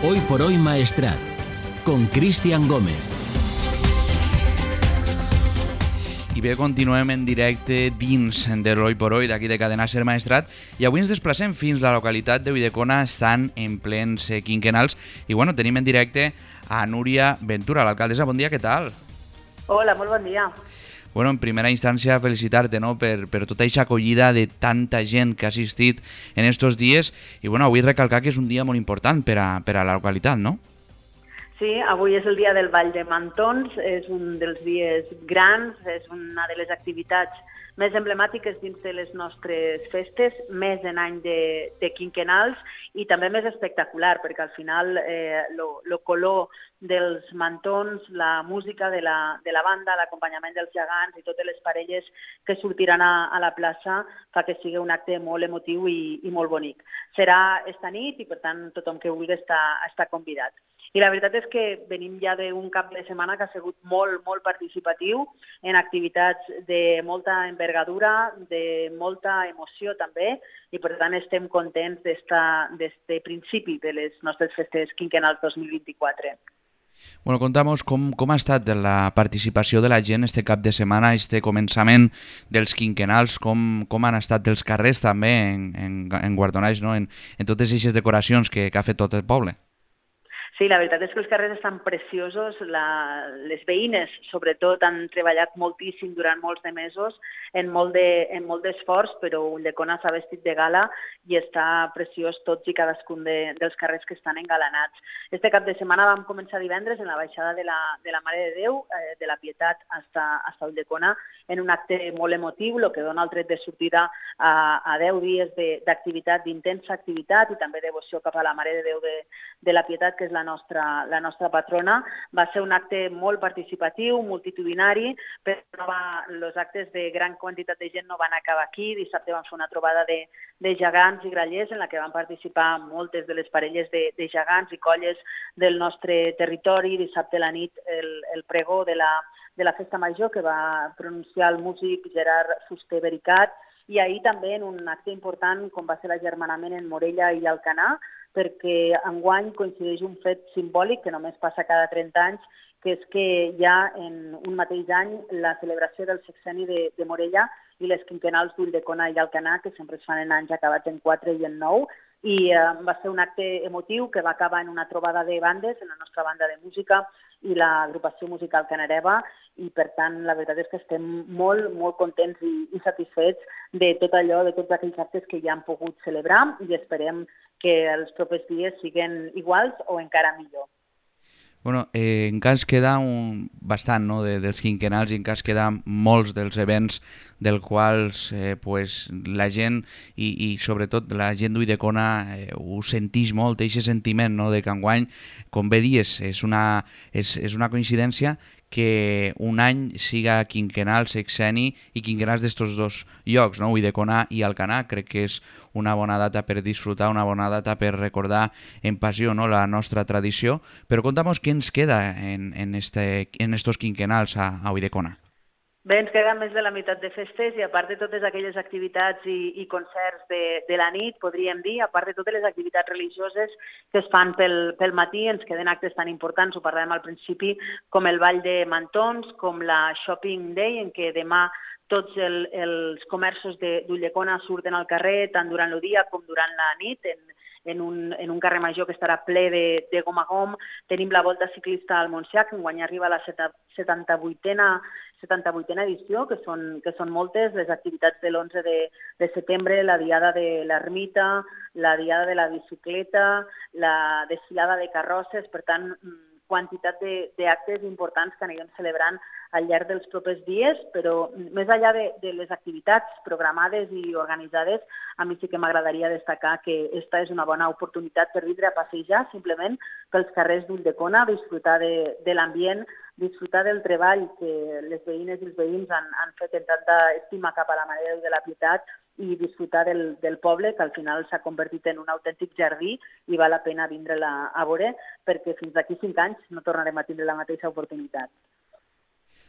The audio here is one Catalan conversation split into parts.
Hoy por hoy Maestrat, con Cristian Gómez. I bé, continuem en directe dins de l'Hoy por Hoy d'aquí de Cadena Ser Maestrat i avui ens desplacem fins a la localitat de Ulldecona, estan en plens quinquenals i bueno, tenim en directe a Núria Ventura, l'alcaldessa. Bon dia, què tal? Hola, molt bon dia. Bueno, en primera instància felicitar-te, no?, per tota aquesta acollida de tanta gent que ha assistit en estos dies i bueno, avui recalcar que és un dia molt important per a la localitat, no? Sí, avui és el dia del Ball de Mantons, és un dels dies grans, és una de les activitats més emblemàtiques dins de les nostres festes, més en any de quinquenals i també més espectacular, perquè al final el color dels mantons, la música de la banda, l'acompanyament dels gegants i totes les parelles que sortiran a la plaça fa que sigui un acte molt emotiu i molt bonic. Serà esta nit i per tant tothom que vulgui està convidat. I la veritat és que venim ja d'un cap de setmana que ha sigut molt participatiu en activitats de molta envergadura, de molta emoció també, i per tant estem contents d'este principi de les nostres festes quinquenals 2024. Bueno, contamos com ha estat la participació de la gent este cap de setmana, este començament dels quinquenals, com han estat els carrers també en guardonats, no?, en totes aquestes decoracions que ha fet tot el poble. Sí, la veritat és que els carrers estan preciosos, les veïnes sobretot han treballat moltíssim durant molts de mesos, en molt d'esforç, però Ulldecona s'ha vestit de gala i està preciós tots i cadascun dels carrers que estan engalanats. Este cap de setmana vam començar divendres en la baixada de la Mare de Déu, de la Pietat fins a Ulldecona, en un acte molt emotiu, el que dona el tret de sortida a 10 dies d'activitat, d'intensa activitat i també devoció cap a la Mare de Déu de la Pietat, que és la nostra patrona. Va ser un acte molt participatiu, multitudinari, però els actes de gran quantitat de gent no van acabar aquí. Dissabte vam fer una trobada de gegants i grallers en la que van participar moltes de les parelles de gegants i colles del nostre territori. Dissabte a la nit el pregó de la Festa Major que va pronunciar el músic Gerard Fuster Vericat, i ahir també en un acte important com va ser l'agermanament en Morella i Alcanar, perquè enguany coincideix un fet simbòlic que només passa cada 30 anys, que és que hi ha en un mateix any la celebració del sexenni de Morella i les quinquenals d'Ulldecona i Alcanar, que sempre es fan en anys acabats en 4 i en 9, i va ser un acte emotiu que va acabar en una trobada de bandes, en la nostra banda de música i l'agrupació musical Canareva, i per tant la veritat és que estem molt contents i satisfets de tot allò, de tots aquells actes que ja han pogut celebrar, i esperem que els propers dies siguin iguals o encara millor. Bueno, encara ens queda bastant, no?, dels quinquenals, i encara ens queda molts dels events dels quals la gent i sobretot la gent d'Ulldecona ho sentix molt, aquest sentiment, no?, de que enguany, com bé dies, és una coincidència que un any siga quinquenal, sexenni i quinquenals d'estos dos llocs, no?, Ulldecona i Alcanar. Crec que és una bona data per disfrutar, una bona data per recordar en passió, no?, la nostra tradició. Però conta'mos què ens queda en estos quinquenals a Ulldecona. Bé, ens queda més de la meitat de festes i a part de totes aquelles activitats i concerts de la nit, podríem dir, a part de totes les activitats religioses que es fan pel matí, ens queden actes tan importants, ho parlàvem al principi, com el Ball de Mantons, com la Shopping Day, en què demà tots els comerços d'Ulldecona surten al carrer, tant durant el dia com durant la nit, en un carrer major que estarà ple de gom a gom. Tenim la Volta Ciclista al Montsià, que enguany arriba a la 78a edició, que són moltes, les activitats de l'11 de setembre, la Diada de l'Ermita, la Diada de la Bicicleta, la desfilada de carrosses, per tant, quantitat d'actes importants que anirem celebrant al llarg dels propers dies, però més enllà de les activitats programades i organitzades, a mi sí que m'agradaria destacar que esta és una bona oportunitat per vindre a passejar simplement pels carrers d'Ulldecona, disfrutar de l'ambient, disfrutar del treball que les veïnes i els veïns han fet en tanta estima cap a la Mare de Déu de la Pietat, i disfrutar del poble, que al final s'ha convertit en un autèntic jardí i val la pena vindre-la a veure, perquè fins d'aquí 5 anys no tornarem a tindre la mateixa oportunitat.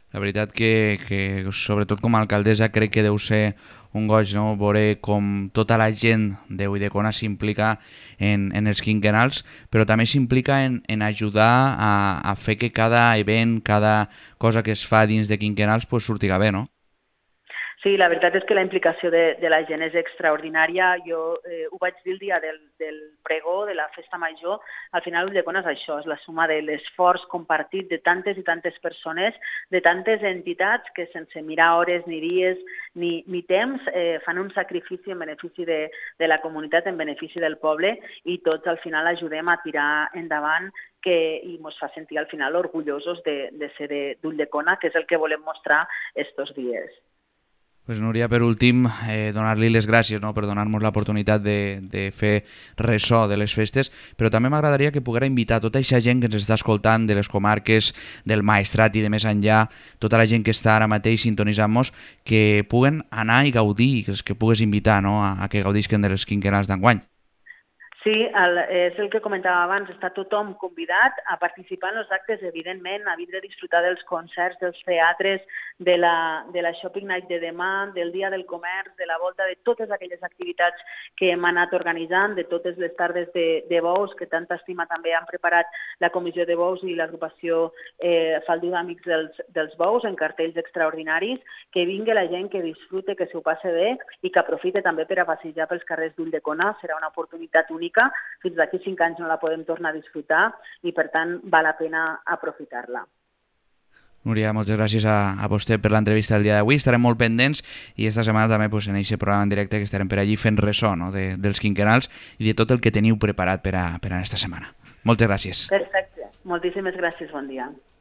La veritat que sobretot com a alcaldessa, crec que deu ser un goig, no?, veure com tota la gent de Ulldecona s'implica en els quinquennals, però també s'implica en ajudar a fer que cada event, cada cosa que es fa dins de quinquennals pues, surtiga bé, no? Sí, la veritat és que la implicació de la gent és extraordinària. Jo ho vaig dir el dia del pregó, de la festa major. Al final, Ulldecona és això, és la suma de l'esforç compartit de tantes i tantes persones, de tantes entitats que sense mirar hores ni dies ni temps fan un sacrifici en benefici de la comunitat, en benefici del poble, i tots al final ajudem a tirar endavant i ens fa sentir al final orgullosos de ser d'Ulldecona, que és el que volem mostrar estos dies. Pues Núria, per últim, donar-li les gràcies, no?, per donar-nos l'oportunitat de fer ressò de les festes, però també m'agradaria que poguera invitar tota aquesta gent que ens està escoltant de les comarques, del Maestrat i de més enllà, tota la gent que està ara mateix sintonitzant-nos, que puguen anar i gaudir, que pugues invitar, no?, a que gaudisquen de les quinquennals d'enguany. Sí, és el que comentava abans, està tothom convidat a participar en els actes, evidentment, a vindre a disfrutar dels concerts, dels teatres, de la Shopping Night de demà, del Dia del Comerç, de la volta, de totes aquelles activitats que hem anat organitzant, de totes les tardes de bous, que tanta estima també han preparat la Comissió de Bous i l'agrupació Faldú d'Amics dels Bous, en cartells extraordinaris, que vingui la gent, que disfrute, que s'ho passe bé i que aprofite també per a passejar pels carrers d'Ulldecona. Serà una oportunitat única. Fins d'aquí 5 anys no la podem tornar a disfrutar i, per tant, val la pena aprofitar-la. Núria, moltes gràcies a vostè per l'entrevista del dia d'avui. Estarem molt pendents i esta setmana també pues, en aquest programa en directe que estarem per allí fent ressò, no?, dels quinquennals i de tot el que teniu preparat per a esta setmana. Moltes gràcies. Perfecte. Moltíssimes gràcies. Bon dia.